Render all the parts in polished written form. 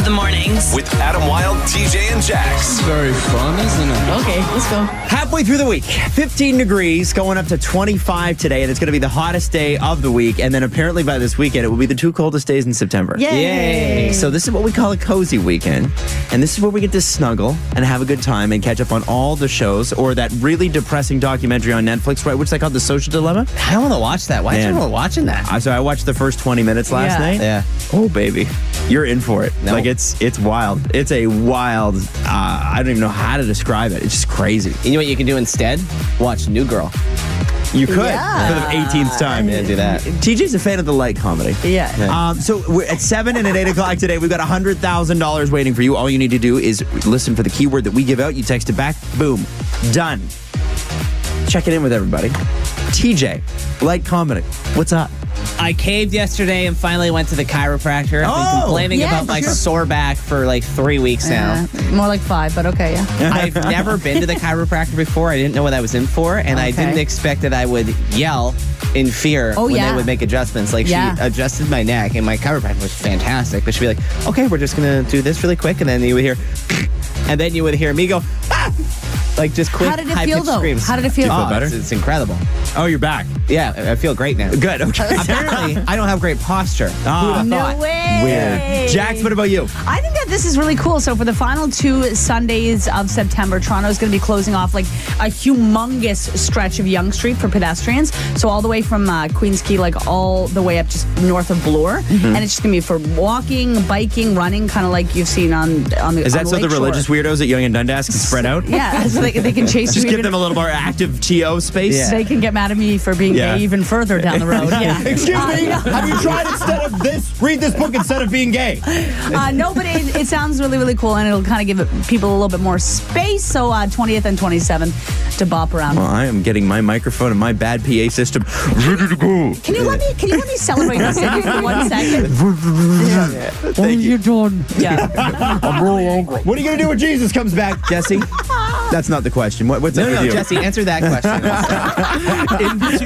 the mornings. With Adam Wilde, TJ, and Jax. Very fun, isn't it? Okay, let's go. Halfway through the week, 15 degrees, going up to 25 today, and it's going to be the hottest day of the week. And then apparently by this weekend, it will be the 2 coldest days in September. Yay! So this is what we call a cozy weekend. And this is where we get to snuggle and have a good time and catch up on all the shows, or that really depressing documentary on Netflix, right? What's that called? The Social Dilemma? I don't want to watch that. Why is everyone watching that? So I watched the first 20 minutes last night. Yeah. Oh, baby. You're in for it. No. Like, it's wild. It's a wild, I don't even know how to describe it. It's just crazy. You know what you can do instead? Watch New Girl. You could, for the 18th time. Yeah, do that. TJ's a fan of the light comedy. Yeah. So we're at 7 and at 8 o'clock today, we've got $100,000 waiting for you. All you need to do is listen for the keyword that we give out. You text it back. Boom. Done. Check it in with everybody. TJ, light comedy. What's up? I caved yesterday and finally went to the chiropractor. I've been complaining Yeah, about my sure. sore back for like 3 weeks now. More like 5, but okay, yeah. I've never been to the chiropractor before. I didn't know what I was in for, and I Okay. didn't expect that I would yell in fear when yeah. they would make adjustments. Like, Yeah. she adjusted my neck, and my chiropractor was fantastic. But she'd be like, okay, we're just going to do this really quick, and then you would hear, and then you would hear me go, ah! Like, just quick, How did it feel, high-pitched though? screams. How did it feel? Oh, better? It's incredible. Oh, you're back. Yeah, I feel great now. Good. Okay. Apparently, I don't have great posture. Who would have No thought? way. Weird. Jax, what about you? I think that this is really cool. So for the final 2 Sundays of September, Toronto is going to be closing off like a humongous stretch of Yonge Street for pedestrians. So all the way from Queens Quay, like all the way up just north of Bloor. And it's just going to be for walking, biking, running, kind of like you've seen on the Is that on so the Lakeshore. religious weirdos at Yonge and Dundas can spread out? Yeah, so they can chase you. Just give even- them a little more active TO space. Yeah. They can get mad at me for being Yeah. gay even further down the road. Yeah. Excuse me, have you tried instead of this? Read this book instead of being gay. No, but it sounds really, really cool, and it'll kind of give people a little bit more space. So 20th and 27th to bop around. Well, I am getting my microphone and my bad PA system ready to go. Can you let me celebrate this for 1 second? Thank you. done? Yeah. I'm really angry. What are you going to do when Jesus comes back, Jesse? That's not the question. What's up with No, you? Jesse, answer that question. In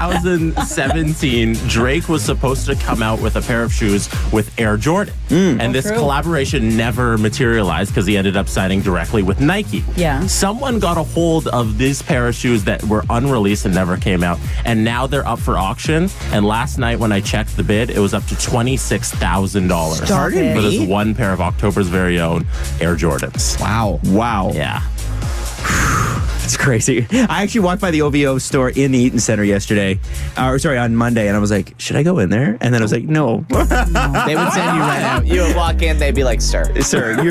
2017, Drake was supposed to come out with a pair of shoes with Air Jordan. And this collaboration never materialized because he ended up signing directly with Nike. Yeah. Someone got a hold of this pair of shoes that were unreleased and never came out. And now they're up for auction. And last night when I checked the bid, it was up to $26,000 Stop it. for this one pair of October's very own Air Jordans. Wow. Wow. Yeah. It's crazy. I actually walked by the OVO store in the Eaton Center yesterday, on Monday, and I was like, should I go in there? And then I was like, no. They would send you right out. You would walk in, they'd be like, sir. Sir,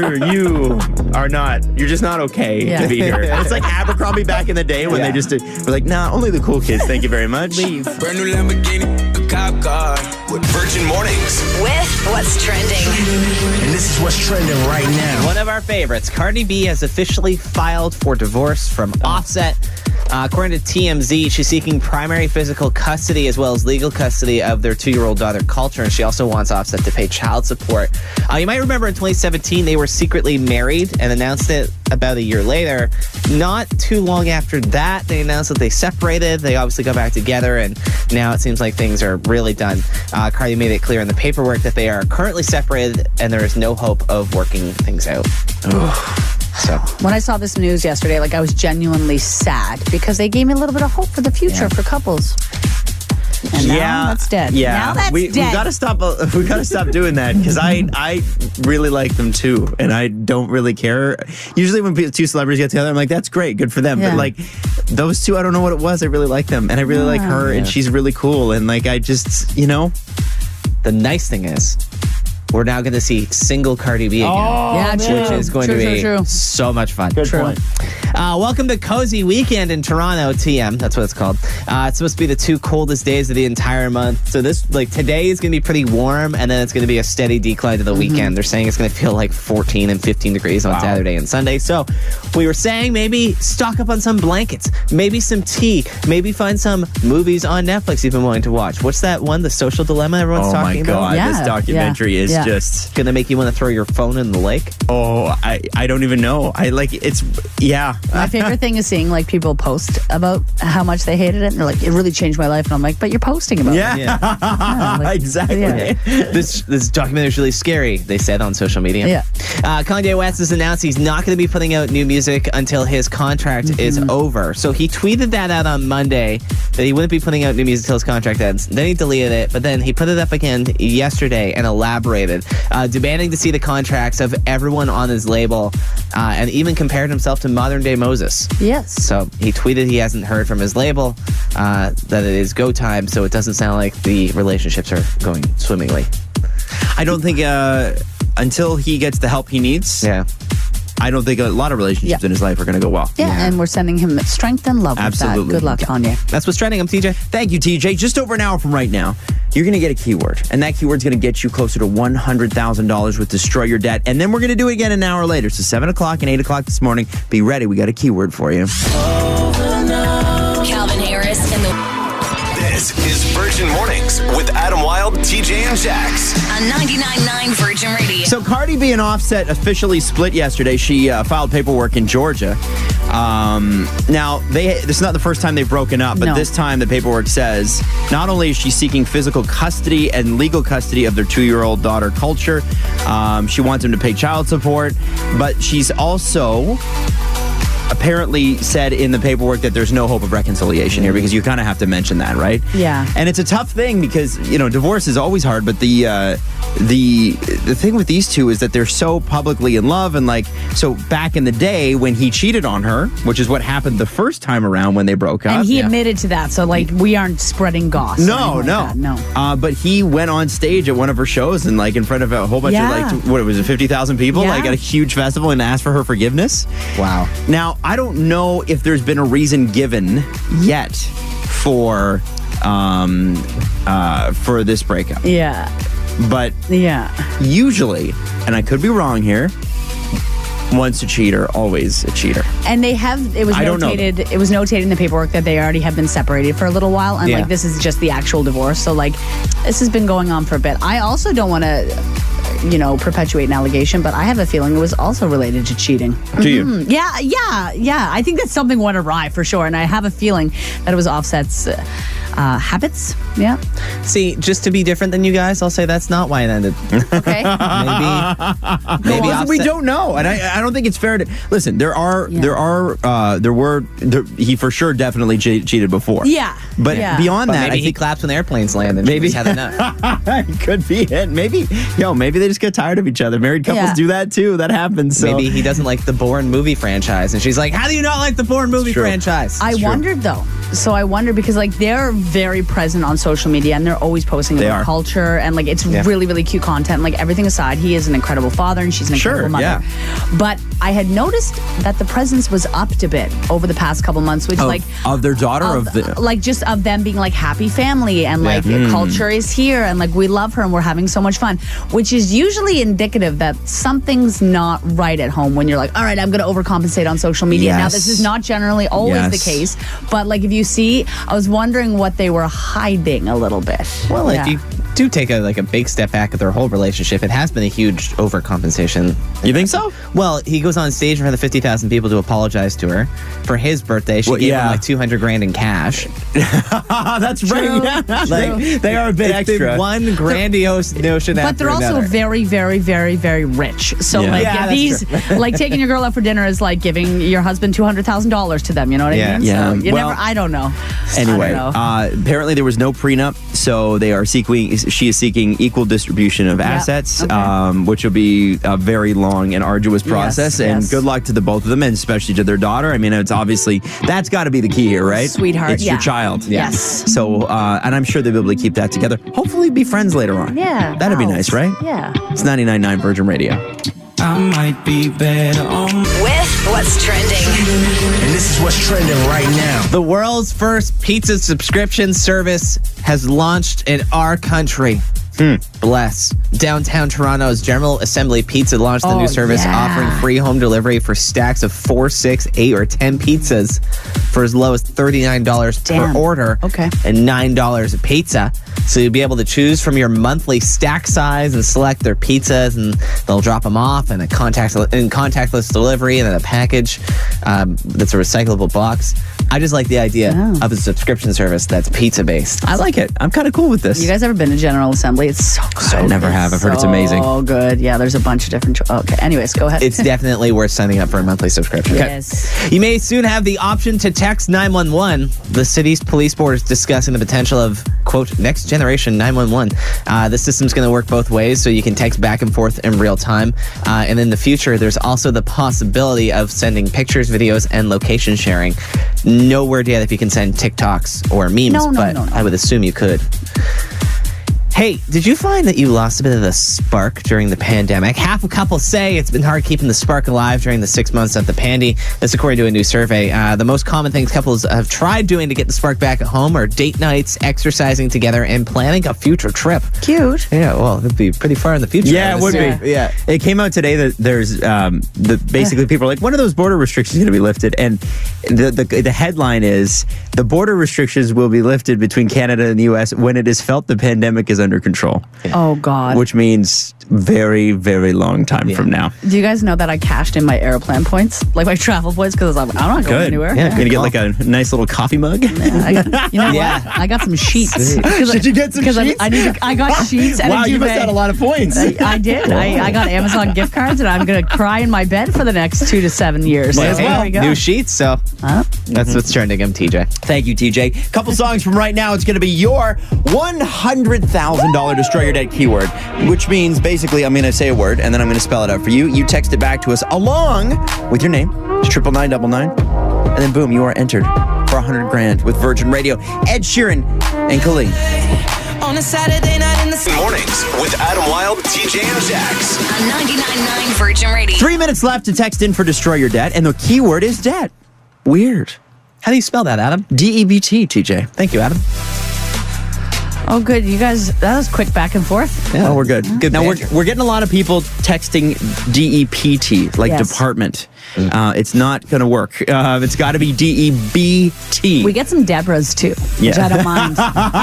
you're just not okay to be here. It's like Abercrombie back in the day when they just were like, nah, only the cool kids, thank you very much. Leave. Brand new Lamborghini, a cop car. With Virgin Mornings. With what's trending. And this is what's trending right now. One of our favorites, Cardi B has officially filed for divorce from Offset. According to TMZ, she's seeking primary physical custody as well as legal custody of their 2-year-old daughter, Culture, and she also wants Offset to pay child support. You might remember in 2017, they were secretly married and announced it about a year later. Not too long after that, they announced that they separated. They obviously got back together, and now it seems like things are really done. Cardi made it clear in the paperwork that they are currently separated and there is no hope of working things out. So When I saw this news yesterday, like I was genuinely sad because they gave me a little bit of hope for the future for couples. And now that's dead. Yeah, Now that's we dead. gotta stop. We gotta stop doing that because I really like them too, and I don't really care. Usually, when 2 celebrities get together, I'm like, that's great, good for them. Yeah. But like those 2, I don't know what it was. I really like them, and I really like her, and she's really cool, and like I just, the nice thing is, we're now going to see single Cardi B again. Yeah, true. Which is going True, to be true, true. so much fun. Good point. Welcome to Cozy Weekend in Toronto, TM. That's what it's called. It's supposed to be the 2 coldest days of the entire month. So today is going to be pretty warm, and then it's going to be a steady decline to the weekend. They're saying it's going to feel like 14 and 15 degrees on Saturday and Sunday. So we were saying maybe stock up on some blankets, maybe some tea, maybe find some movies on Netflix you've been wanting to watch. What's that one, The Social Dilemma everyone's Oh my talking about? god, Yeah, this documentary is yeah. just. Gonna make you want to throw your phone in the lake? Oh, I don't even know. My favorite thing is seeing like people post about how much they hated it, and they're like, "It really changed my life," and I'm like, "But you're posting about it." Yeah, like, exactly. yeah. This documentary is really scary, they said on social media. Yeah. Kanye West has announced he's not going to be putting out new music until his contract is over. So he tweeted that out on Monday, that he wouldn't be putting out new music until his contract ends. Then he deleted it, but then he put it up again yesterday and elaborated, demanding to see the contracts of everyone on his label, and even compared himself to modern day Moses. Yes. So he tweeted he hasn't heard from his label, that it is go time, so it doesn't sound like the relationships are going swimmingly. I don't think until he gets the help he needs. Yeah. I don't think a lot of relationships in his life are going to go well. Yeah, and we're sending him strength and love Absolutely. with that. Good luck, Kanye. That's what's trending. I'm TJ. Thank you, TJ. Just over an hour from right now, you're going to get a keyword, and that keyword's going to get you closer to $100,000 with Destroy Your Debt. And then we're going to do it again an hour later. So 7 o'clock and 8 o'clock this morning. Be ready. We got a keyword for you. Calvin Harris and the This is Virgin Mornings with Adam Wilde, TJ, and Jax. on 99.9 Virgin Radio. So Cardi B and Offset officially split yesterday. She filed paperwork in Georgia. Now, this is not the first time they've broken up, but No. this time the paperwork says not only is she seeking physical custody and legal custody of their 2-year-old daughter, Culture, she wants him to pay child support, but she's also apparently said in the paperwork that there's no hope of reconciliation here, because you kind of have to mention that, right? Yeah. And it's a tough thing because, divorce is always hard, but the thing with these two is that they're so publicly in love, and so back in the day when he cheated on her, which is what happened the first time around when they broke up. And he admitted to that, so we aren't spreading gossip. No. But he went on stage at one of her shows and in front of a whole bunch of what was it, 50,000 people, Yeah. at a huge festival, and asked for her forgiveness. Wow. Now, I don't know if there's been a reason given yet for this breakup. Yeah. But Yeah. usually, and I could be wrong here, once a cheater, always a cheater. And it was I don't know. notated in the paperwork that they already have been separated for a little while, and this is just the actual divorce. So this has been going on for a bit. I also don't want to perpetuate an allegation, but I have a feeling it was also related to cheating. Do you? Yeah. I think that something went awry for sure, and I have a feeling that it was Offset's habits. Yeah. See, just to be different than you guys, I'll say that's not why it ended. Okay. Maybe We Offset- don't know, and I don't think it's fair to listen. He for sure definitely cheated before. Yeah. But beyond But that, maybe I he think claps when airplanes land and Maybe. she's had enough. it could be it. Maybe they just get tired of each other. Married couples Yeah. do that too. That happens. So. Maybe he doesn't like the Bourne movie franchise, and she's like, "How do you not like the Bourne movie true. franchise?" I wondered though. So I wonder because they're very present on social media, and they're always posting They about are. culture, and it's really, really cute content. Everything aside, he is an incredible father and she's an incredible mother. yeah. But I had noticed that the presence was upped a bit over the past couple months, which of their daughter, just of them being happy family, and culture is here, and we love her and we're having so much fun, which is usually indicative that something's not right at home when you're all right, I'm going to overcompensate on social media. Now, Yes. this is not generally always the case, but if you see, I was wondering what they were hiding a little bit. Well, if you do take a big step back at their whole relationship, it has been a huge overcompensation. You think so? Well, he goes on stage in front of 50,000 people to apologize to her for his birthday. She gave him $200,000 in cash. That's right. Yeah. They are a bit It's extra. been one grandiose notion But after they're also another. very, very, very, very rich. So, Yeah. these, taking your girl out for dinner is like giving your husband $200,000 to them. You know what I mean? Yeah. So you Well, I don't know. Anyway, I don't know. apparently there was no prenup, so she is seeking equal distribution of assets, okay. which will be a very long and arduous process. And yes. good luck to the both of them, and especially to their daughter. I mean, it's obviously that's got to be the key here, right? Sweetheart, it's your child. Yes. So, and I'm sure they'll be able to keep that together. Hopefully, be friends later on. Yeah. That'd be wow. nice, right? Yeah. It's 99.9 Virgin Radio. I might be better on. With what's trending. And this is what's trending right now. The world's first pizza subscription service has launched in our country. Bless. Downtown Toronto's General Assembly Pizza launched the new service, offering free home delivery for stacks of 4, 6, 8, or 10 pizzas for as low as $39 per order Okay. and $9 a pizza. So you'll be able to choose from your monthly stack size and select their pizzas, and they'll drop them off in a contactless delivery and in a package that's a recyclable box. I just like the idea of a subscription service that's pizza-based. I like it. I'm kind of cool with this. You guys ever been to General Assembly? It's so good. I never have. I've heard it's amazing. Oh, good. Yeah, there's a bunch of different. Okay. Anyways, go ahead. It's definitely worth signing up for a monthly subscription. Yes. You may soon have the option to text 911. The city's police board is discussing the potential of, quote, next generation 911. The system's going to work both ways, so you can text back and forth in real time. And in the future, there's also the possibility of sending pictures, videos, and location sharing. No word yet if you can send TikToks or memes, but I would assume you could. Hey, did you find that you lost a bit of the spark during the pandemic? Half of couples say it's been hard keeping the spark alive during the 6 months of the pandy. That's according to a new survey. The most common things couples have tried doing to get the spark back at home are date nights, exercising together, and planning a future trip. Cute. Yeah, well, it'd be pretty far in the future. Yeah, it would be. Yeah. It came out today that there's basically people are like, when are those border restrictions going to be lifted? And the headline is, the border restrictions will be lifted between Canada and the U.S. when it is felt the pandemic is under control. Oh, God. Which means very, very long time from now. Do you guys know that I cashed in my airplane points? Like my travel points? Because I'm not going anywhere. Yeah, going to get like a nice little coffee mug. You know what? I got some sheets. Did you get some sheets? I got sheets and wow, a duvet. You must have had a lot of points. I did. I got Amazon gift cards, and I'm going to cry in my bed for the next 2 to 7 years. Well, So there we go. New sheets, so that's what's trending. I'm TJ. Thank you, TJ. Couple songs from right now. It's going to be your $100,000 Destroy Your Debt keyword, which means basically I'm going to say a word and then I'm going to spell it out for you. You text it back to us along with your name, just 99999, and then boom, you are entered for $100,000 with Virgin Radio. Ed Sheeran and Khalid. On a Saturday night in the Mornings with Adam Wilde, TJ, and Jax. On 99.9 Virgin Radio. 3 minutes left to text in for Destroy Your Debt, and the keyword is debt. Weird. How do you spell that, Adam? DEBT, TJ. Thank you, Adam. Oh, good. You guys, that was quick back and forth. Yeah. Oh, we're good. Good now, banter. we're getting a lot of people texting DEPT, like Yes. department. It's not going to work. It's got to be DEBT. We get some Debras too, which Yeah. I don't mind.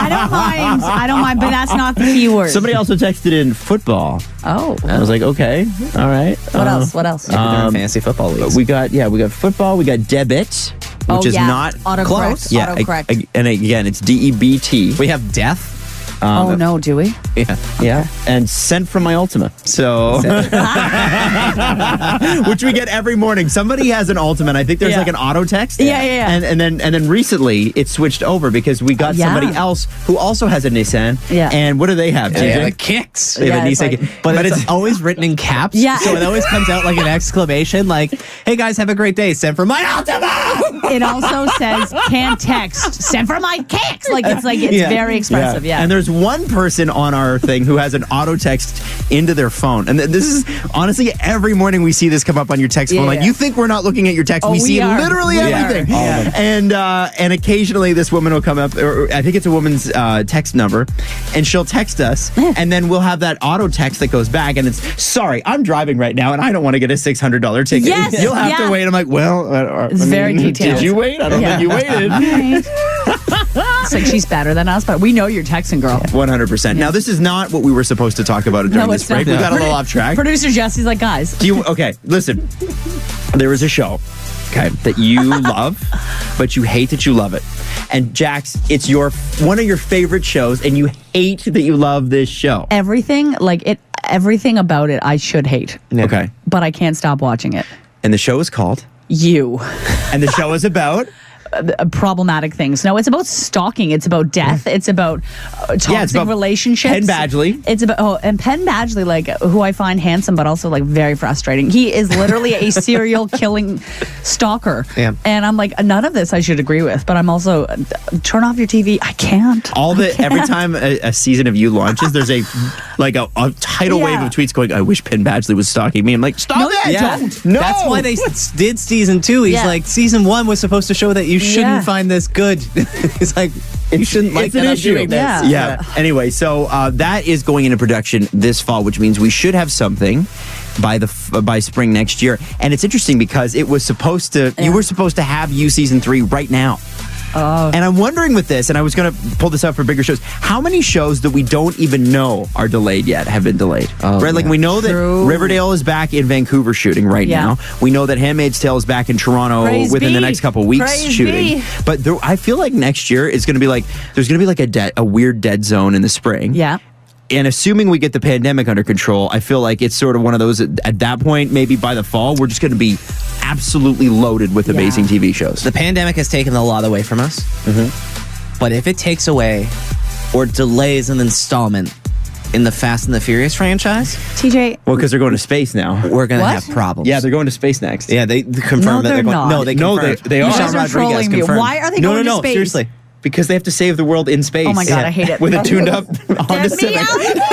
I don't mind, but that's not the keyword. Somebody also texted in football. Oh. I was like, okay, all right. What else? What else? They're in fantasy football leagues. We got football. We got debit, which is not autocorrect. close. Yeah, Autocorrect. and again, it's DEBT. We have death. Oh, no, do we? Yeah. Yeah, and sent from my Ultima. So, which we get every morning. Somebody has an Ultima. And I think there's Yeah. like an auto text. Yeah. And then recently it switched over because we got Yeah. somebody else who also has a Nissan. Yeah. And what do they have? Yeah, TJ? the kicks. They have a Yeah, it's Nissan. like- But it's always written in caps. Yeah. So it always comes out like an exclamation, like, hey guys, have a great day. Sent from my Ultima. It also says can't text. Send for my kicks. It's Yeah. very expressive. Yeah. And there's one person on our thing who has an auto text into their phone. And this is honestly every morning we see this come up on your text phone. Yeah, Like yeah. you think we're not looking at your text. Oh, we see we are. literally We everything. are. Yeah. And occasionally this woman will come up, or I think it's a woman's text number, and she'll text us, and then we'll have that auto text that goes back, and it's, sorry, I'm driving right now, and I don't want to get a $600 ticket. Yes, You'll have to yeah. wait. I'm like, well, It's very detailed. Did you wait? I don't Yeah. think you waited. It's like she's better than us, but we know you're texting, girl. 100%. Now, this is not what we were supposed to talk about during No, this it's not. break. We got a little off track. Producer Jesse's like, guys. Okay, listen. There is a show, okay, that you love, but you hate that you love it. And Jax, it's one of your favorite shows, and you hate that you love this show. Everything about it I should hate. Okay. But I can't stop watching it. And the show is called? You. And the show is about? Problematic things. No, it's about stalking. It's about death. It's about toxic about relationships. Penn Badgley. It's about and Penn Badgley, who I find handsome, but also very frustrating. He is literally a serial killing stalker. Yeah. And I'm like, none of this I should agree with, but I'm also turn off your TV. I can't. Every time a season of You launches, there's a tidal wave of tweets going, I wish Penn Badgley was stalking me. I'm like, stop it! don't. No! That's why they did season 2. He's Yeah. like, season 1 was supposed to show that you shouldn't Yeah. find this good. It's like, you shouldn't like it's an that I'm issue. doing this. Yeah. Yeah. Anyway, so that is going into production this fall, which means we should have something by spring next year. And it's interesting because it was supposed to. You were supposed to have You season 3 right now. And I'm wondering with this, and I was going to pull this up for bigger shows, how many shows that we don't even know are delayed yet have been delayed? Right? Like, we know that Riverdale is back in Vancouver shooting right now. We know that Handmaid's Tale is back in Toronto within the next couple weeks shooting. But I feel like next year is going to be like, there's going to be like a weird dead zone in the spring. Yeah. And assuming we get the pandemic under control, I feel like it's sort of one of those, at that point, maybe by the fall, we're just going to be absolutely loaded with amazing TV shows. The pandemic has taken a lot away from us. But if it takes away or delays an installment in the Fast and the Furious franchise, TJ. Well, because they're going to space now. we're going to have problems. Yeah, they're going to space next. Yeah, they confirmed that they're going. not. No, they No, confirmed. they are. You guys are trolling me. confirmed. Why are they going to space? Seriously. Because they have to save the world in space. Oh my God, I hate it. With a tuned up Honda Get me Civic.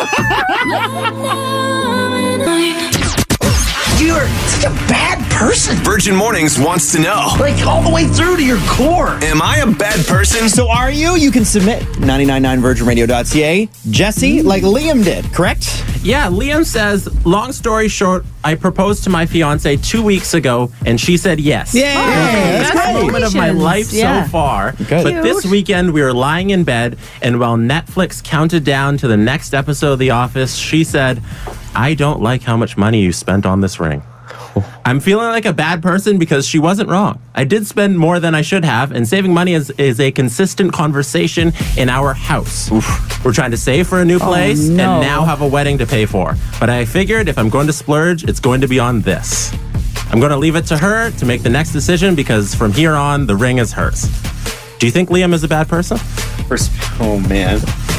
You're such a bad person. Virgin Mornings wants to know, Like, all the way through to your core. am I a bad person? So are you? You can submit 999virginradio.ca. Jesse, like Liam did, correct? Yeah, Liam says, long story short, I proposed to my fiance 2 weeks ago, and she said yes. Yay! Best That's great. moment of my life Yeah. so far. Good. But this weekend, we were lying in bed, and while Netflix counted down to the next episode of The Office, she said, I don't like how much money you spent on this ring. I'm feeling like a bad person because she wasn't wrong. I did spend more than I should have, and saving money is a consistent conversation in our house. We're trying to save for a new place and now have a wedding to pay for. But I figured if I'm going to splurge, it's going to be on this. I'm going to leave it to her to make the next decision because from here on, the ring is hers. Do you think Liam is a bad person? Oh, man.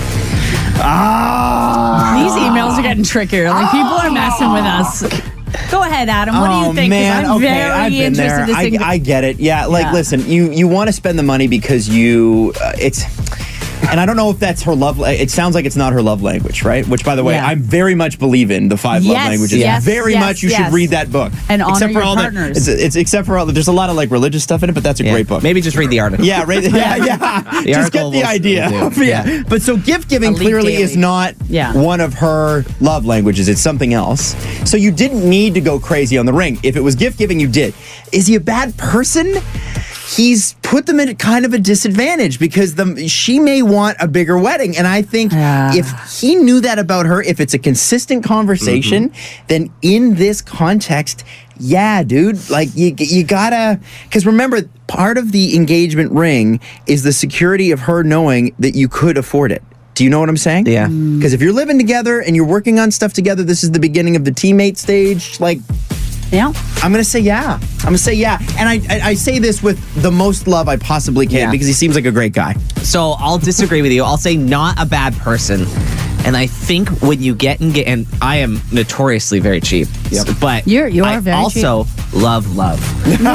These emails are getting trickier. Like, people are messing with us. Go ahead, Adam. What do you think? 'Cause Man, I'm okay, very I've been interested there. to see. I get it. Yeah, like, Yeah. listen, you want to spend the money because it's... And I don't know if that's her love. It sounds like it's not her love language, right? Which, by the way, Yeah. I very much believe in the 5 love Yes, languages. yes, Very yes, much. You should yes. read that book. And honor except for your all partners. It's except for all. There's a lot of like religious stuff in it, but that's a great book. Maybe just read the article. Yeah, right. Yeah. Just get article the will idea. do. Yeah. But so gift giving Elite clearly Daily. is not one of her love languages. It's something else. So you didn't need to go crazy on the ring. If it was gift giving, you did. Is he a bad person? He's put them at kind of a disadvantage because she may want a bigger wedding. And I think if he knew that about her, if it's a consistent conversation, then in this context, yeah, dude, like you gotta, because remember, part of the engagement ring is the security of her knowing that you could afford it. Do you know what I'm saying? Yeah. Because if you're living together and you're working on stuff together, this is the beginning of the teammate stage. Like, Yeah. I'm going to say yeah. And I say this with the most love I possibly can because he seems like a great guy. So I'll disagree with you. I'll say not a bad person. And I think when you get and I am notoriously very cheap. But You are I very also love. And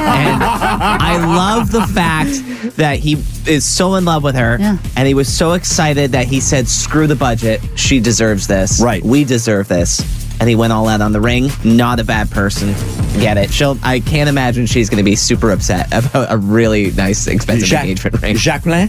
I love the fact that he is so in love with her. Yeah. And he was so excited that he said, screw the budget. She deserves this. Right. We deserve this. And he went all out on the ring. Not a bad person. Get it. I can't imagine she's going to be super upset about a really nice, expensive engagement ring. Jacqueline?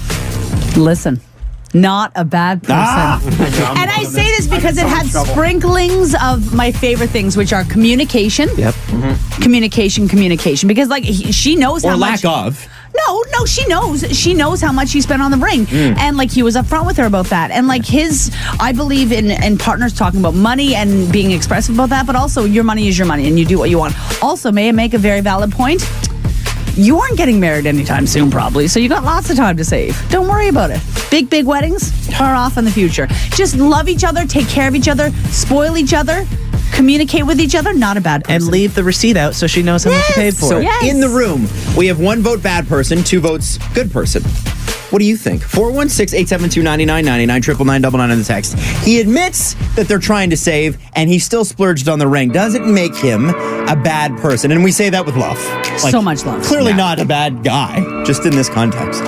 Listen. Not a bad person. And I say this because it had sprinklings of my favorite things, which are communication. Yep. Communication. Because, like, she knows Or how lack much... of. No, she knows. She knows how much he spent on the ring. And, like, he was upfront with her about that. And, like, I believe in partners talking about money and being expressive about that, but also your money is your money and you do what you want. Also, may I make a very valid point? You aren't getting married anytime soon, probably, so you got lots of time to save. Don't worry about it. Big weddings are off in the future. Just love each other, take care of each other, spoil each other, communicate with each other. Not a bad person. And leave the receipt out so she knows how much you paid for So it. Yes. in the room, we have 1 vote bad person, 2 votes good person. What do you think? 416-872-9999, 999-999 on the text. He admits that they're trying to save, and he still splurged on the ring. Doesn't make him a bad person. And we say that with love. So much love. Clearly not a bad guy, just in this context.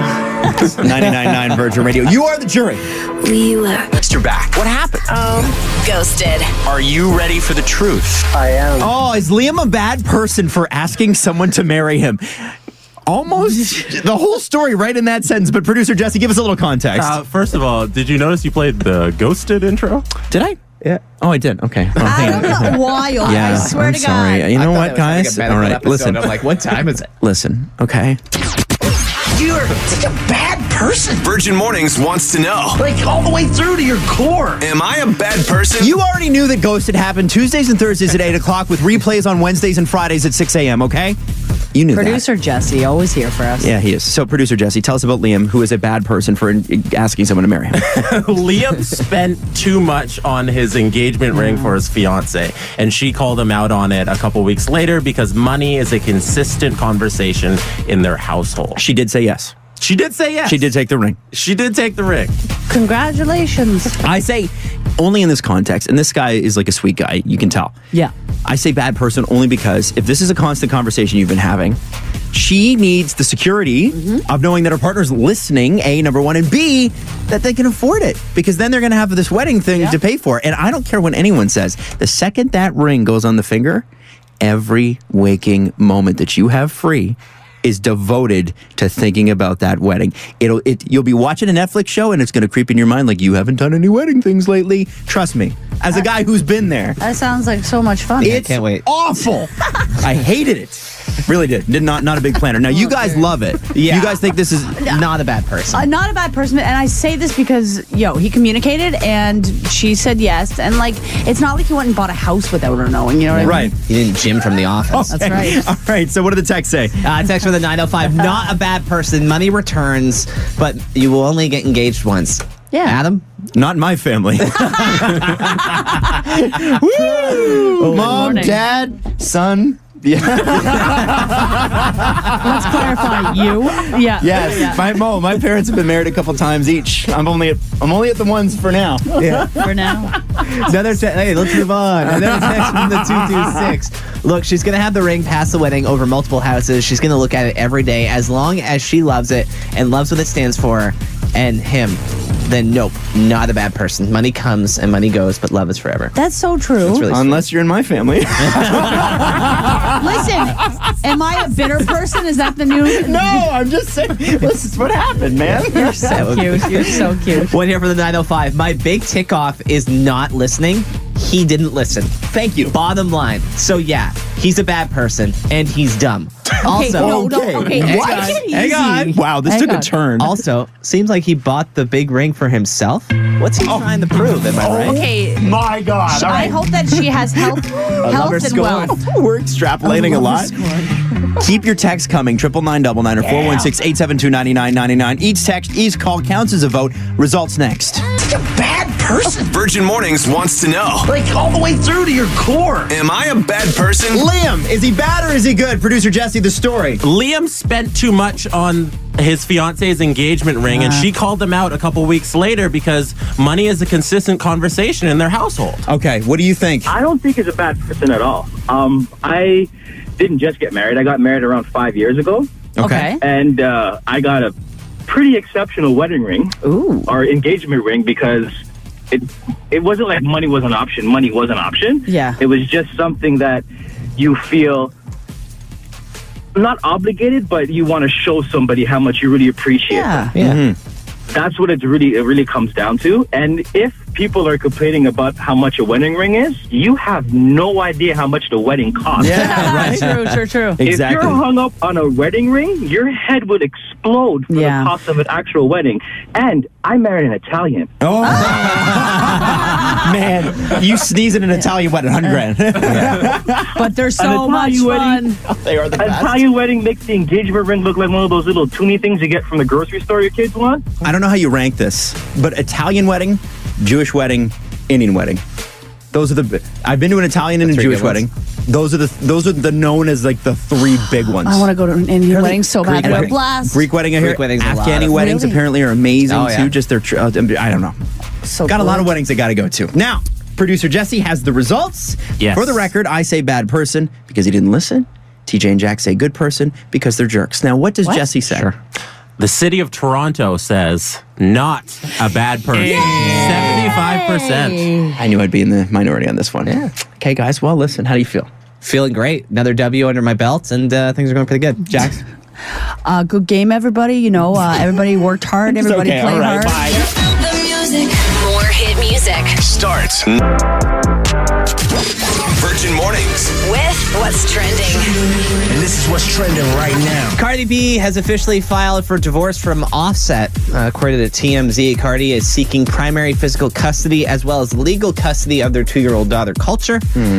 99.9 Virgin Radio. You are the jury. We were You're back. What happened? ghosted. Are you ready for the truth? Oh, is Liam a bad person for asking someone to marry him? Almost the whole story right in that sentence. But producer Jesse, give us a little context. First of all, did you notice you played the Ghosted intro? Did I? Yeah. Oh, I did. Okay. Oh, Out of the wild, yeah, I swear I'm to sorry. God. You know what, guys? All right, listen. I'm like, what time is it? Listen, okay. You're such a bad person. Virgin Mornings wants to know, Like, all the way through to your core. am I a bad person? You already knew that Ghosted happened Tuesdays and Thursdays at 8 o'clock with replays on Wednesdays and Fridays at 6 a.m., okay? You knew Producer Jesse, always here for us. that. Yeah, he is. So, producer Jesse, tell us about Liam, who is a bad person for asking someone to marry him. Liam spent too much on his engagement ring for his fiance, and she called him out on it a couple weeks later because money is a consistent conversation in their household. She did say yes. She did say yes. She did take the ring. She did take the ring. Congratulations. I say only in this context, and this guy is like a sweet guy, you can tell. Yeah. I say bad person only because if this is a constant conversation you've been having, she needs the security of knowing that her partner's listening, A, number one, and B, that they can afford it. Because then they're going to have this wedding thing to pay for. And I don't care what anyone says. The second that ring goes on the finger, every waking moment that you have free is devoted to thinking about that wedding. You'll be watching a Netflix show and it's going to creep in your mind like, you haven't done any wedding things lately. Trust me, as a guy who's been there. That sounds like so much fun. It's can't wait. awful. I hated it. Really did. Not a big planner. Now, you guys love it. Yeah. You guys think this is... Not a bad person. Not a bad person, and I say this because, he communicated, and she said yes, and, it's not like he went and bought a house without her knowing, you know what I mean? Right. He didn't gym from the office. That's right. All right, so what did the text say? Text for the 905. Not a bad person. Money returns, but you will only get engaged once. Yeah. Adam? Not in my family. Woo! Mom, morning. Dad, son. Yeah. Let's clarify, you? Yeah. Yes. Yeah. My parents have been married a couple times each. I'm only at the ones for now. Yeah. For now. Another hey, let's move on. Another text from the 226. Look, she's going to have the ring past the wedding over multiple houses. She's going to look at it every day. As long as she loves it and loves what it stands for and him, then nope, not a bad person. Money comes and money goes, but love is forever. That's so true. It's really Unless you're in my family. Listen, am I a bitter person? Is that the new... No, I'm just saying. This is what happened, man. You're so cute. You're so cute. One here for the 905. My big tick off is not listening. He didn't listen. Thank you. Bottom line. So yeah, he's a bad person and he's dumb. Okay, Okay. What? Hang on. Wow, this Hang took on. a turn. Also, seems like he bought the big ring for himself. What's he trying to prove? Am I right? Okay. My God. All I right. hope that she has health and score. wealth. We're extrapolating a lot. Keep your text coming. 999 or 416-872-9999. Each text, each call counts as a vote. Results next. Such a bad person. Virgin Mornings wants to know, Like, all the way through to your core. am I a bad person? Liam, is he bad or is he good? Producer Jesse, the story. Liam spent too much on his fiance's engagement ring, and she called him out a couple weeks later because money is a consistent conversation in their household. Okay, what do you think? I don't think he's a bad person at all. I didn't just get married. I got married around 5 years ago, Okay. and I got a pretty exceptional wedding ring, or engagement ring, because it wasn't like money was an option. Money was an option. Yeah. It was just something that you feel not obligated, but you want to show somebody how much you really appreciate them. Yeah. That's what it really comes down to. And if people are complaining about how much a wedding ring is, you have no idea how much the wedding costs. Yeah, right. True. If you're hung up on a wedding ring, your head would explode for Yeah. the cost of an actual wedding. And I married an Italian. Oh, man. You sneeze in an Italian wedding, $100,000. But they're so much Italian fun. They are the An best. Italian wedding makes the engagement ring look like one of those little toony things you get from the grocery store your kids want. I don't know how you rank this, but Italian wedding, Jewish wedding, Indian wedding. Those are the. I've been to an Italian and a three Jewish good ones. wedding. Those are the known as like the three big ones. I want to go to an Indian wedding so bad. They're a blast. Greek wedding, I hear. Greek weddings are a lot Afghani of- weddings Really? apparently are amazing Oh, yeah. too. Just their, I don't know. So Got a lot of good. weddings I got to go to. Now, producer Jesse has the results. Yes. For the record, I say bad person because he didn't listen. TJ and Jack say good person because they're jerks. Now, what does Jesse say? The city of Toronto says not a bad person. 75%. I knew I'd be in the minority on this one. Yeah. Okay, guys. Well, listen. How do you feel? Feeling great. Another W under my belt, and things are going pretty good. Jack? Good game, everybody. Everybody worked hard. Everybody okay. played All right. hard. Bye. The music. More hit music. Starts. Virgin Mornings. With what's trending. And this is what's trending right now. Cardi B has officially filed for divorce from Offset. According to TMZ, Cardi is seeking primary physical custody as well as legal custody of their 2-year-old daughter, Culture.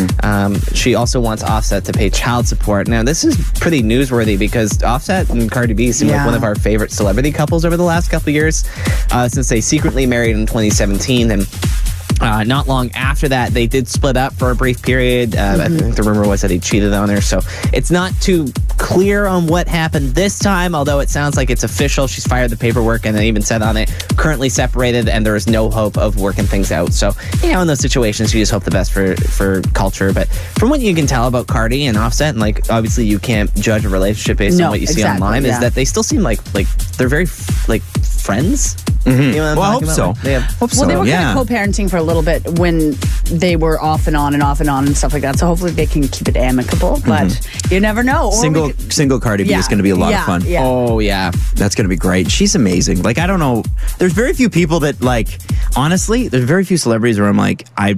She also wants Offset to pay child support. Now, this is pretty newsworthy because Offset and Cardi B seem like one of our favorite celebrity couples over the last couple of years, since they secretly married in 2017. And not long after that, they did split up for a brief period. I think the rumor was that he cheated on her. So it's not too clear on what happened this time, although it sounds like it's official. She's fired the paperwork and they even said on it, currently separated, and there is no hope of working things out. So, in those situations, you just hope the best for Culture. But from what you can tell about Cardi and Offset, and like obviously you can't judge a relationship based on what you see online, is that they still seem like they're very friends. You know well, I hope so. Well, they were kind of co-parenting for a little bit when they were off and on and stuff like that. So hopefully they can keep it amicable. But you never know. Or Single Cardi B is going to be a lot of fun. Yeah. Oh, yeah. That's going to be great. She's amazing. Like, I don't know. There's very few people that, like, honestly, there's very few celebrities where I'm like, I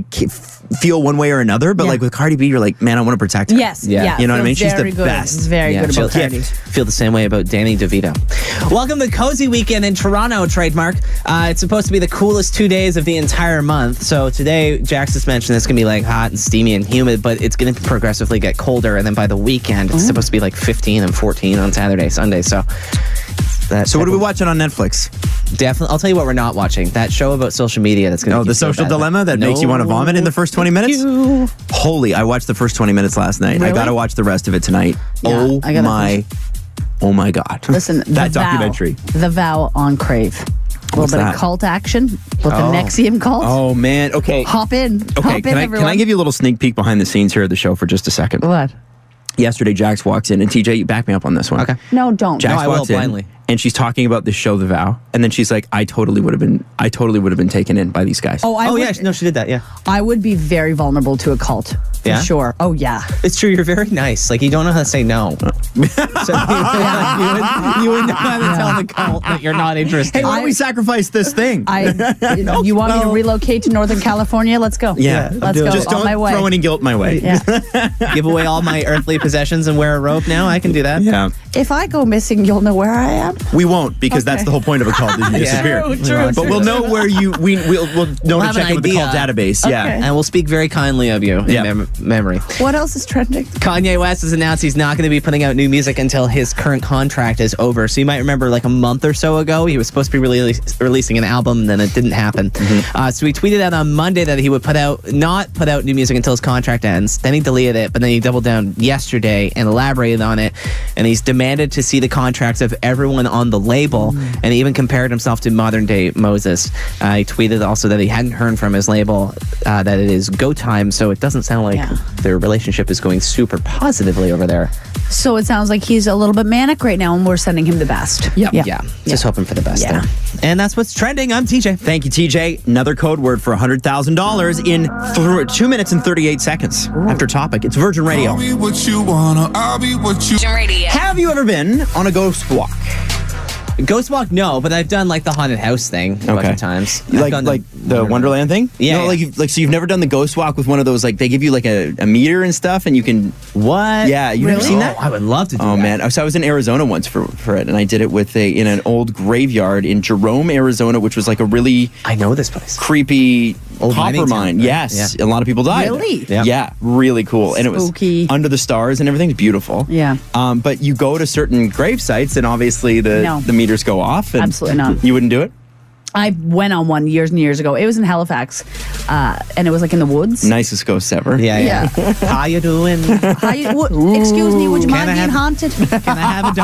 feel one way or another. But, like, with Cardi B, you're like, man, I want to protect her. Yes. Yeah. You know what I mean? She's the best. Very good about Cardi. Feel the same way about Danny DeVito. Welcome to Cozy Weekend in Toronto, trademark. It's supposed to be the coolest 2 days of the entire month. So today, Jax just mentioned it's going to be like hot and steamy and humid, but it's going to progressively get colder. And then by the weekend, it's supposed to be like 15 and 14 on Saturday, Sunday. So what are we watching on Netflix? Definitely. I'll tell you what we're not watching. That show about social media that's going to the social dilemma that makes you want to vomit in the first 20 minutes? Holy, I watched the first 20 minutes last night. Really? I got to watch the rest of it tonight. Yeah, Oh my God. Listen, that documentary. The Vow on Crave. A little bit of cult action with the NXIVM cult. Oh, man. Okay. Hop in. Okay, can I give you a little sneak peek behind the scenes here of the show for just a second? What? Yesterday, Jax walks in, and TJ, you back me up on this one. Okay. No, don't. Jax I will walks in, blindly. and she's talking about this show, The Vow, and then she's like, I totally would have been taken in by these guys. No, she did that, yeah. I would be very vulnerable to a cult. For Yeah? sure. Oh, yeah. It's true, you're very nice. Like, you don't know how to say no. So you would know how to tell the cult that you're not interested. Hey, why don't we sacrifice this thing? You want me to relocate to Northern California? Let's go. Yeah. Let's go. Just on don't my way. throw any guilt my way. Yeah. Give away all my earthly possessions and wear a robe now? I can do that. Yeah. If I go missing, you'll know where I am. We won't, because that's the whole point of a cult, is you disappear. But we'll know where you, we'll know to check in with the cult database. Yeah. And we'll speak very kindly of you in memory. What else is trending? Kanye West has announced he's not going to be putting out new music until his current contract is over. So you might remember like a month or so ago, he was supposed to be releasing an album, and then it didn't happen. So he tweeted out on Monday that he would not put out new music until his contract ends. Then he deleted it, but then he doubled down yesterday and elaborated on it. And he's demanded to see the contracts of everyone on the label, and he even compared himself to modern day Moses. He tweeted also that he hadn't heard from his label that it is go time, so it doesn't sound like their relationship is going super positively over there. So it sounds like he's a little bit manic right now, and we're sending him the best. Yeah. Just hoping for the best there. And that's what's trending. I'm TJ. Thank you, TJ. Another code word for $100,000 in 2 minutes and 38 seconds after topic. It's Virgin Radio. I'll be what you wanna, I'll be what you... Virgin Radio. Have you ever been on a ghost walk? Ghost walk, no, but I've done like the haunted house thing a bunch of times. Like the Wonderland thing? Yeah. No, so you've never done the ghost walk with one of those, like they give you like a meter and stuff, and you can... What? Yeah, you've never seen that? I would love to do that. Oh, man. So I was in Arizona once for it, and I did it with in an old graveyard in Jerome, Arizona, which was like a really... I know this place. Creepy old copper mine. Right? Yes. Yeah. A lot of people died. Really? Yeah, really cool. And Spooky. it was under the stars and everything's beautiful. Yeah. But you go to certain grave sites, and obviously the meters go off. And absolutely not. You wouldn't do it? I went on one years and years ago. It was in Halifax, and it was like in the woods. Nicest ghosts ever. Yeah. How you doing? Excuse me, would you mind being haunted? Can I have a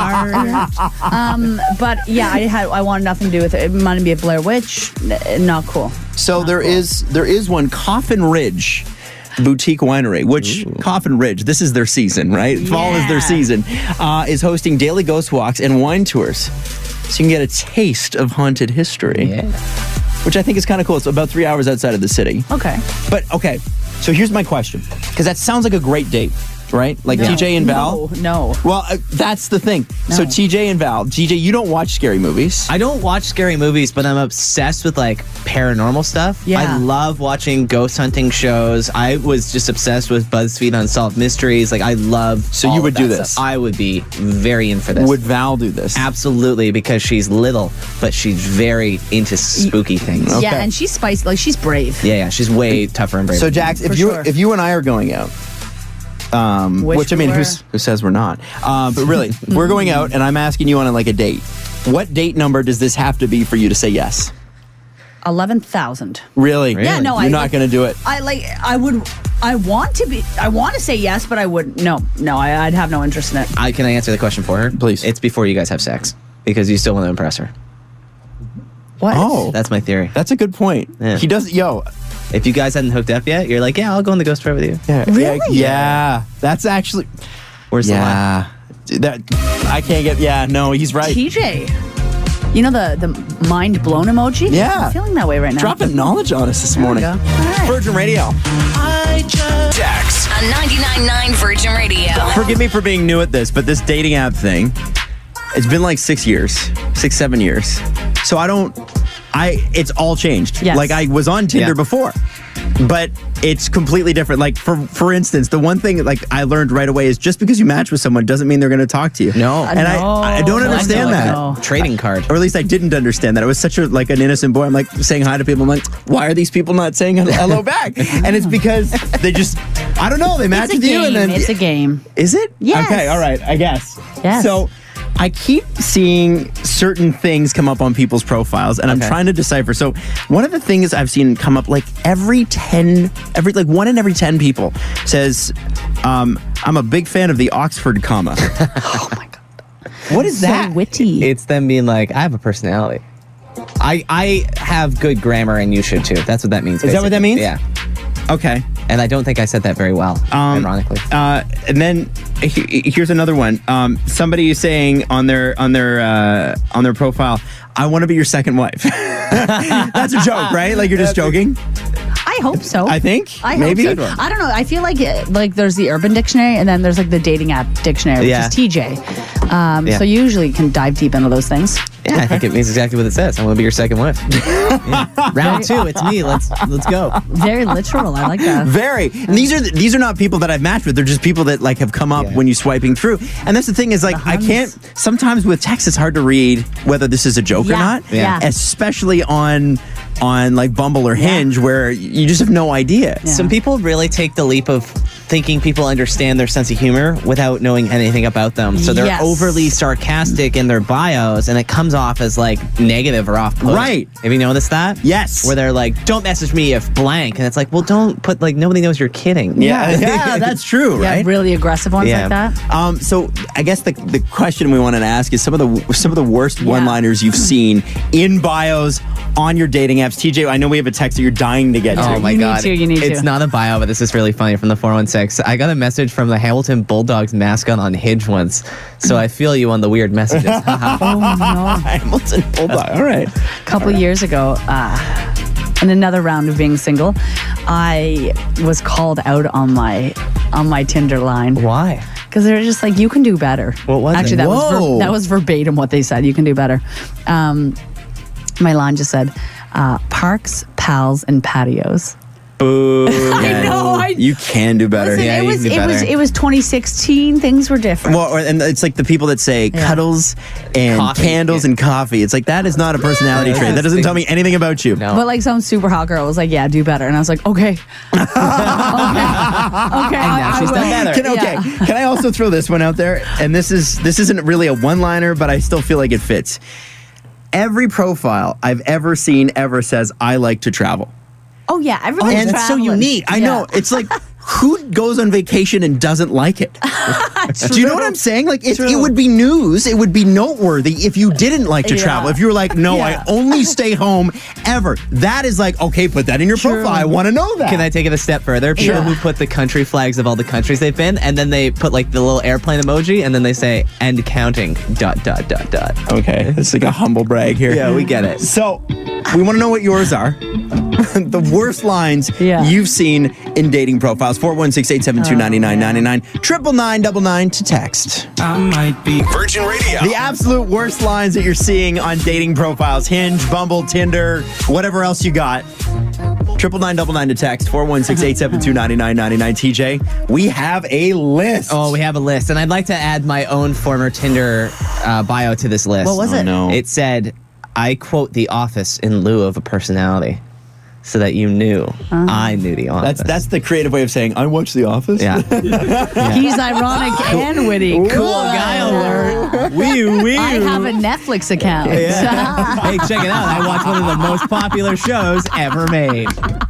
dart? But yeah, I wanted nothing to do with it. It reminded me of Blair Witch. Not cool. So there is one, Coffin Ridge Boutique Winery, which Coffin Ridge, this is their season, right? Fall is their season, is hosting daily ghost walks and wine tours. So you can get a taste of haunted history. Yeah. Which I think is kind of cool. It's about 3 hours outside of the city. Okay. But, okay, so here's my question. Because that sounds like a great date. right? Like TJ and Val. No. Well, that's the thing. No. So TJ and Val, GJ, you don't watch scary movies. I don't watch scary movies, but I'm obsessed with like paranormal stuff. Yeah. I love watching ghost hunting shows. I was just obsessed with BuzzFeed Unsolved Mysteries. Like I love. So all you of would that do stuff. this? I would be very in for this. Would Val do this? Absolutely, because she's little, but she's very into spooky things. Okay. Yeah, and she's spicy. Like she's brave. Yeah, she's way tougher and braver. So Jax, For sure. if you and I are going out, which I mean, we were. who says we're not? But really, we're going out, and I'm asking you on like a date. What date number does this have to be for you to say yes? 11,000. Really? Yeah, no, You're not going to do it. I want to say yes, but I wouldn't. No, I'd have no interest in it. Can I answer the question for her? Please. It's before you guys have sex because you still want to impress her. What? Oh, That's my theory. that's a good point. Yeah. He does. If you guys hadn't hooked up yet, you're like, yeah, I'll go on the ghost tour with you. Yeah, Really? Yeah. That's actually. Where's the line? Yeah. That I can't get. Yeah. No, he's right. TJ, you know the mind blown emoji? Yeah. I'm feeling that way right now. Dropping knowledge on us this morning. go. All right. Virgin Radio. Jax. On 99.9 Virgin Radio. Forgive me for being new at this, but this dating app thing, it's been like 7 years. So it's all changed. Yes. Like I was on Tinder Yeah. before, but it's completely different. Like for instance, the one thing like I learned right away is just because you match with someone doesn't mean they're going to talk to you. No. And I don't No, understand that. no. Trading card. Or at least I didn't understand that. I was such an innocent boy. I'm like saying hi to people. I'm like, why are these people not saying hello back? And it's because they just, I don't know, they match It's a with you game. and then It's a game. Is it? Yes. Okay, all right, I guess. Yes. So I keep seeing certain things come up on people's profiles, and I'm Okay. trying to decipher. So one of the things I've seen come up, like one in every 10 people says, I'm a big fan of the Oxford comma. Oh my god. What is that? So witty. It's them being like, I have a personality. I have good grammar and you should too. That's what that means. Is that what that basically. means? Yeah. Okay. And I don't think I said that very well, ironically. And then here's another one. Somebody is saying on their profile, I want to be your second wife. That's a joke, right? Like you're just joking. I hope so. I think. I maybe. hope so. I don't know. I feel like there's the Urban Dictionary and then there's like the dating app dictionary, which Yeah. is TJ. Yeah. So you usually can dive deep into those things. Yeah, I think it means exactly what it says. I want to be your second wife. Yeah. Round 2, it's me. Let's go. Very literal. I like that. Very. And these are not people that I've matched with. They're just people that like have come up Yeah. when you're swiping through. And that's the thing is like I can't. Sometimes with text, it's hard to read whether this is a joke or Yeah. not. Yeah. Especially on like Bumble or Hinge, where you just have no idea. Yeah. Some people really take the leap of thinking people understand their sense of humor without knowing anything about them. So they're Yes. overly sarcastic in their bios, and it comes off as like negative or off-putting. Right. Have you noticed that? Yes. Where they're like, "Don't message me if blank," and it's like, well, don't put like nobody knows you're kidding. Yeah, that's true, Yeah, right? really aggressive ones Yeah. like that. So I guess the question we wanted to ask is some of the worst one-liners you've seen in bios on your dating apps. TJ, I know we have a text that you're dying to get to. Oh my You need god! to, you need it's to. not a bio, but this is really funny from the 416. I got a message from the Hamilton Bulldogs mascot on Hinge once, so I feel you on the weird messages. Hamilton Bulldog. All right. A couple years ago, in another round of being single, I was called out on my Tinder line. Why? Because they're just like, you can do better. What was it? Actually, that Whoa. that was verbatim what they said. You can do better. My line just said, parks, pals, and patios. Boo. I know, You can do better. Listen, Yeah, you can do it was 2016. Things were different. Well, and it's like the people that say cuddles and Coffee. candles and coffee. It's like that is not a personality trait. That doesn't tell me anything about you. No. But like some super hot girl was like, yeah, do better. And I was like, okay. Okay. now she's will. done better. Can I also throw this one out there? And this isn't really a one-liner, but I still feel like it fits. Every profile I've ever seen ever says, I like to travel. Oh, yeah. Everyone's And it's so traveling. unique. I Yeah. know. It's like, who goes on vacation and doesn't like it? Do you know what I'm saying? Like, it would be news. It would be noteworthy if you didn't like to Yeah. travel. If you were like, no, Yeah. I only stay home ever. That is like, okay, put that in your profile. I want to know that. Can I take it a step further? People Yeah. who put the country flags of all the countries they've been, and then they put like the little airplane emoji, and then they say, "and counting." ... Okay, it's like a humble brag here. Yeah, we get it. So, we want to know what yours are. the worst lines Yeah. you've seen in dating profiles. 416-872-9999. 999 to text. I might be Virgin Radio. The absolute worst lines that you're seeing on dating profiles. Hinge, Bumble, Tinder, whatever else you got. 999 to text. 416-872-9999. TJ, we have a list. Oh, we have a list. And I'd like to add my own former Tinder bio to this list. What was it? No. It said, I quote The Office in lieu of a personality. So that you knew I knew The Office. That's the creative way of saying, I watch The Office. Yeah. He's ironic and witty. Cool guy alert. I have a Netflix account. Hey, check it out. I watched one of the most popular shows ever made.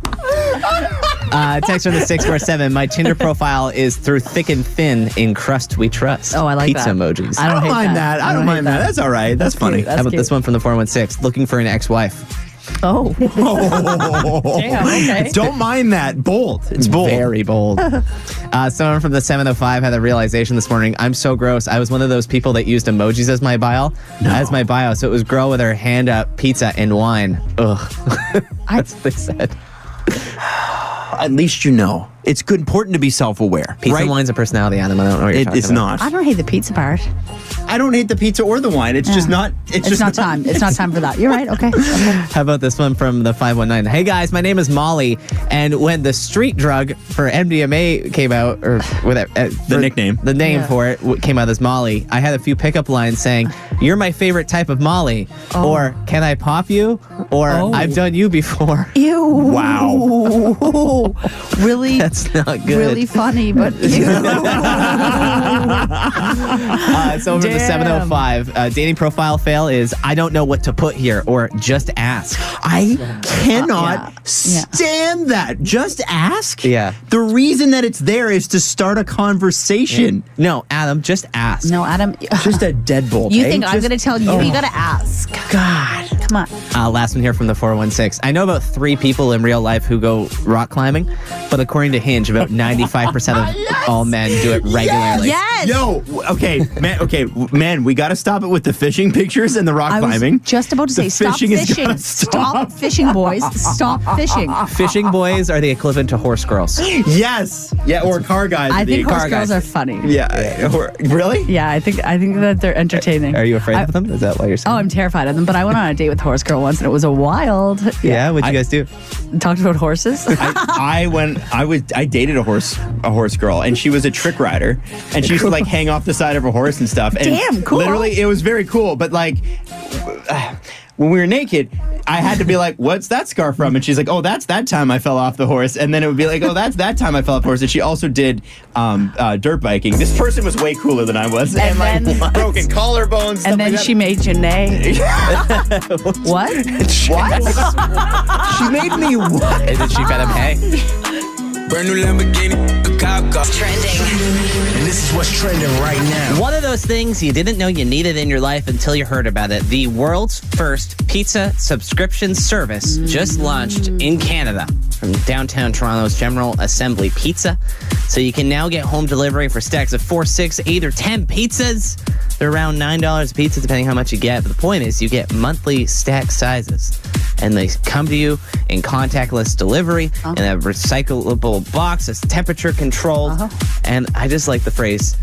Text from the 647. My Tinder profile is through thick and thin, in crust we trust. Oh, I like Pizza that. emojis. I don't hate mind that. I don't hate mind that. That's all right. That's funny. cute. How about this one from the 416? Looking for an ex-wife. Oh. Damn, okay. Don't mind that. Bold. It's bold. Very bold. Someone from the 705 had a realization this morning. I'm so gross. I was one of those people that used emojis as my bio. So it was girl with her hand up, pizza, and wine. Ugh. That's what they said. At least you know. It's good, important to be self-aware. Pizza right? and wine's a personality, Adam. I don't know what you're talking It's about. not. I don't hate the pizza part. I don't hate the pizza or the wine. It's just not. It's just not time. It's not time for that. You're right. Okay. How about this one from the 519? Hey guys, my name is Molly, and when the street drug for MDMA came out, or the nickname, the name for it came out as Molly, I had a few pickup lines saying, "You're my favorite type of Molly," or "Can I pop you?" or "I've done you before." Ew. Wow. Really? That's not good. Really funny, but ew. So from the Damn. 705, dating profile fail is I don't know what to put here, or just ask. I cannot Yeah. stand that. Just ask. Yeah. The reason that it's there is to start a conversation. No, Adam, just ask. No, Adam. Just a deadbolt. You eh? think I'm Just- going to tell you? You got to ask. God. Come on. Last one here from the 416. I know about 3 people in real life who go rock climbing, but according to Hinge, about 95% of all men do it regularly. Yes. Yo, man, we got to stop it with the fishing pictures and the rock I was climbing. just about to say, The stop fishing has fishing. gotta Stop fishing, boys. Stop fishing. Fishing boys are the equivalent to horse girls. Yes. Yeah, or car guys. I think horse car girls guys. are funny. Yeah. Really? Yeah, I think that they're entertaining. Are you afraid of them? Is that why you're saying? Oh, I'm terrified of them. But I went on a date with a horse girl once, and it was a wild. yeah. What'd you guys do? Talked about horses. I dated a horse girl, and she was a trick rider, and she used to like hang off the side of a horse and stuff. And Damn, cool. Literally, it was very cool. But like, when we were naked, I had to be like, "What's that scar from?" And she's like, "Oh, that's that time I fell off the horse." And then it would be like, "Oh, that's that time I fell off the horse." And she also did dirt biking. This person was way cooler than I was, and like then- broken collarbones. And then she made you neigh. What? What? She made me what? Did she fed him hay? brand new Lamborghini, a cop car. Trending. And this is what's trending right now. One of those things you didn't know you needed in your life until you heard about it. The world's first pizza subscription service just launched in Canada from downtown Toronto's General Assembly Pizza. So you can now get home delivery for stacks of 4, 6, 8, or 10 pizzas. They're around $9 a pizza, depending how much you get. But the point is, you get monthly stack sizes. And they come to you in contactless delivery in a recyclable box. It's temperature controlled. And I just like the phrase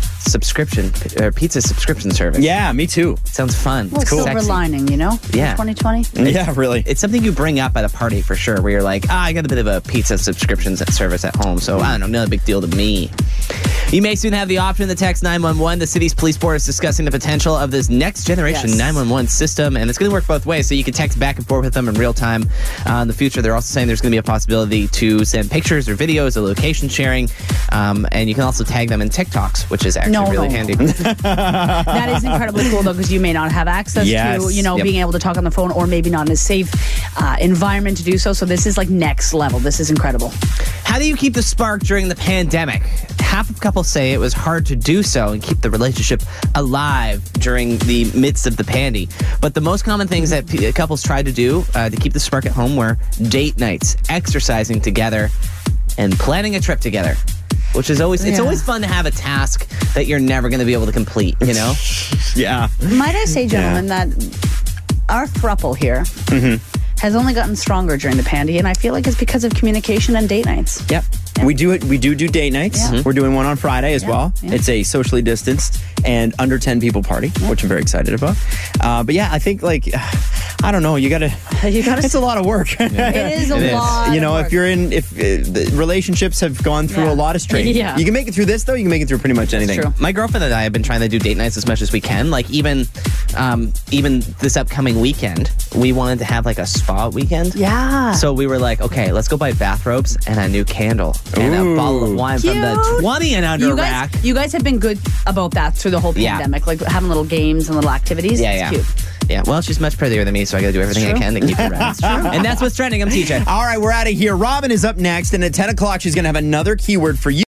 pizza subscription service. Yeah, me too. Sounds fun. Well, It's cool. silver Sexy. lining, you know? Yeah. 2020. Yeah, really. It's something you bring up at a party for sure, where you're like, I got a bit of a pizza subscription service at home, so I don't know, not a big deal to me. You may soon have the option to text 911. The city's police board is discussing the potential of this next generation 911 system, and it's going to work both ways, so you can text back and forth with them in real time. In the future, they're also saying there's going to be a possibility to send pictures or videos or location sharing, and you can also tag them in TikToks, which is actually really handy. That is incredibly cool, though, because you may not have access Yes. to, Yep. being able to talk on the phone, or maybe not in a safe environment to do so. So this is like next level. This is incredible. How do you keep the spark during the pandemic? Half of couples say it was hard to do so and keep the relationship alive during the midst of the pandy. But the most common things that couples tried to do to keep the spark at home were date nights, exercising together, and planning a trip together. Which is always, it's always fun to have a task that you're never going to be able to complete, you know? Yeah. Might I say, gentlemen, that our throuple here has only gotten stronger during the pandy, and I feel like it's because of communication and date nights. Yep. We do date nights. Yeah. We're doing one on Friday as well. Yeah. It's a socially distanced and under 10 people party, which I'm very excited about. But yeah, I think I don't know. You gotta. It's a lot of work. It is a lot. You know, of work. if the relationships have gone through a lot of strain, Yeah. you can make it through this though. You can make it through pretty much anything. true. My girlfriend and I have been trying to do date nights as much as we can. Like even this upcoming weekend, we wanted to have like a spa weekend. Yeah. So we were like, okay, let's go buy bathrobes and a new candle and a bottle of wine from the Cute. 20 and under rack. You guys have been good about that through the whole Yeah. pandemic, like having little games and little activities. Yeah, It's yeah. cute. Yeah, well, she's much prettier than me, so I gotta do everything I true. can to keep her around. And that's what's trending. I'm TJ. All right, we're out of here. Robin is up next, and at 10 o'clock, she's going to have another keyword for you.